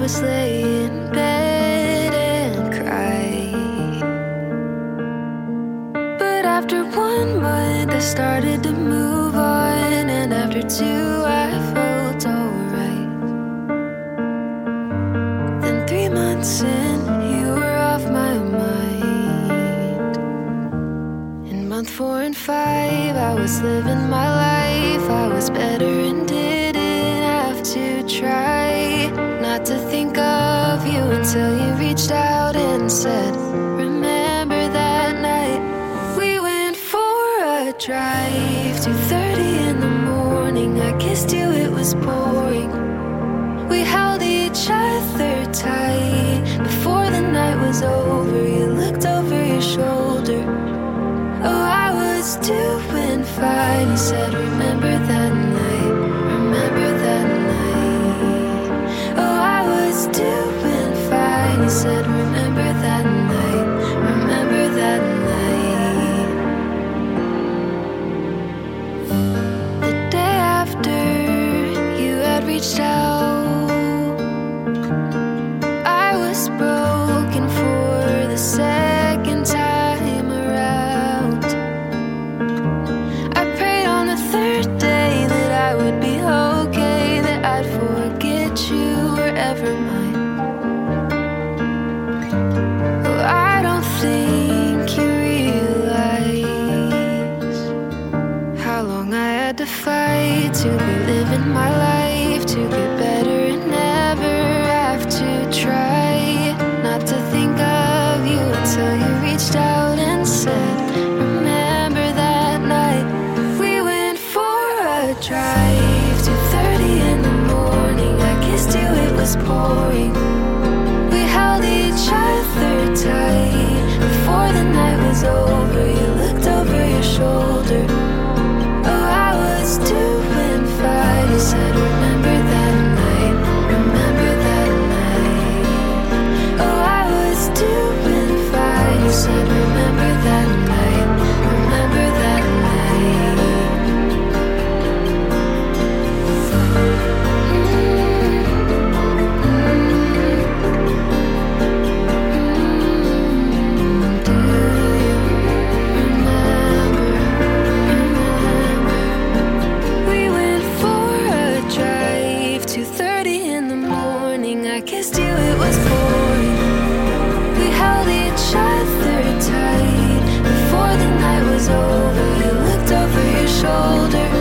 just lay in bed and cry. But after 1 month I started to move on, and after 2 I felt alright. Then 3 months in, you were off my mind. In month 4 and 5 I was living my life. I was better and didn't have to try not to think of you until you reached out and said, remember that night we went for a drive. 2:30 in the morning, I kissed you, it was pouring. We held each other tight. Before the night was over, you looked over your shoulder. Oh, I was doing fine. You said, remember that night, remember that night. Oh, I was doing fine. You said, remember that night, remember that night. The day after you had reached out, I was broken for the second time around. I prayed on the third day that I would be okay, that I'd forget you were ever mine. Oh, I don't think you realize how long I had to fight to be living my life, to get better and never have to try not to think of you until you reached out and said, remember that night we went for a drive. 2:30 in the morning, I kissed you, it was pouring. We held each other tight. Before the night was over, you looked over your shoulder. Oh, I was doing fine. You said, remember that night, remember that night. Oh, I was doing fine. You said, remember that night, remember that night. Do you remember? We went for a drive. 2:30 in the morning, I kissed you, it was pouring. We held each other tight. Before the night was over, you looked over your shoulder.